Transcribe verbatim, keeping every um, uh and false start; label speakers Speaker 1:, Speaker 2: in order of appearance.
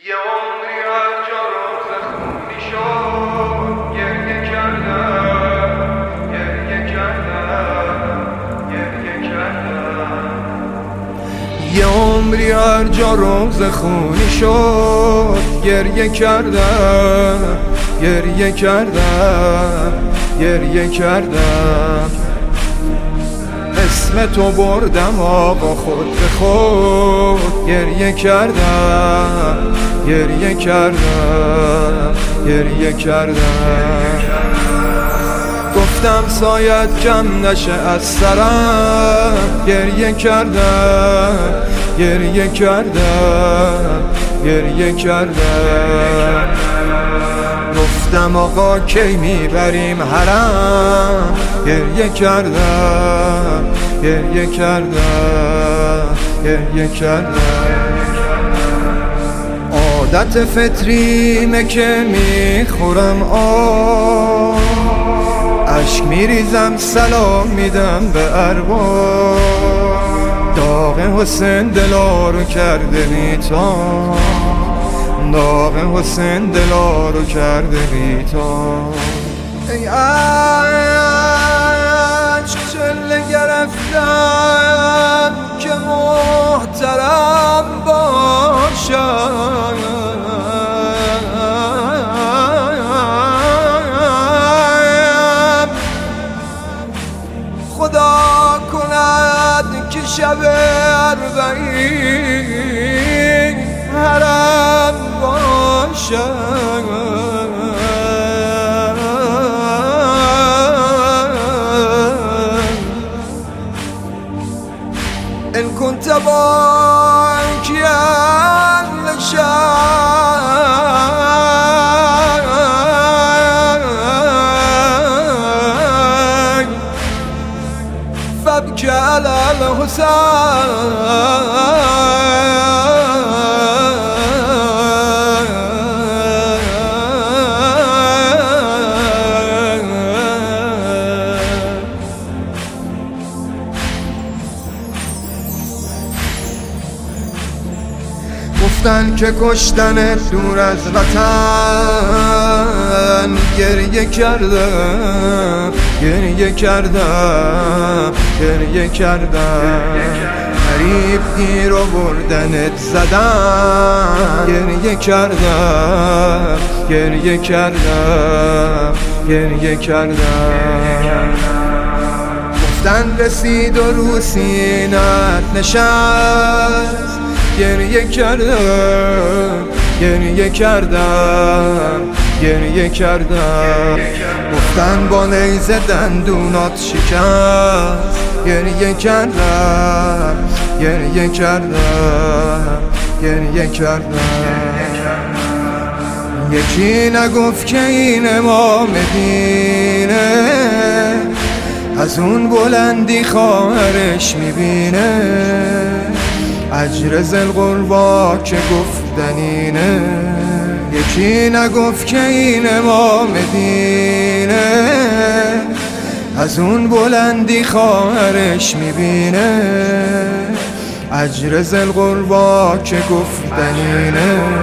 Speaker 1: یه عمری هر جا روز خونی شد، گریه کردم گریه کردم گریه کردم. یه عمری هر جا روز خونی شد، گریه کردم گریه کردم گریه کردم. اسم تو بردم آقا خود به خود، گریه کردم گریه کردم گریه کردم. گفتم سایت کم نشه از سرم، گریه کردم گریه کردم گریه کردم. گفتم آقا کی میبریم حرم، گریه کردم گریه کردم گریه کردم. عادت فطریمه که میخورم آب، اشک میریزم سلام میدم به ارباب. داغ حسین دلا رو کرده بی‌تاب، داغ حسین دلا رو کرده بی‌تاب. ای عشق چله گرفتم که محترم باشم، خدا کند که شب اربعین حرم باشم. ان كنت باكيا لشاي فابكي على الحسين. گفتن که کشتنت دور از وطن، گریه کردم گریه کردم گریه کردم. غریب گیر و بردنت زدن، گریه کردم گریه کردم گریه کردم. گفتن رسید و رو سینت نشست، گریه کردم گریه کردم گریه کردم. گفتن با نیزه دندونات شکست، گریه کردم گریه کردم گریه کردم. یکی نگفت که این امام دینه، از اون بلندی خواهرش میبینه. اجر ذوالقربی که گفتن اینه، یکی نگفت که این امام دینه. از اون بلندی خواهرش میبینه. اجر ذوالقربی که گفتن اینه.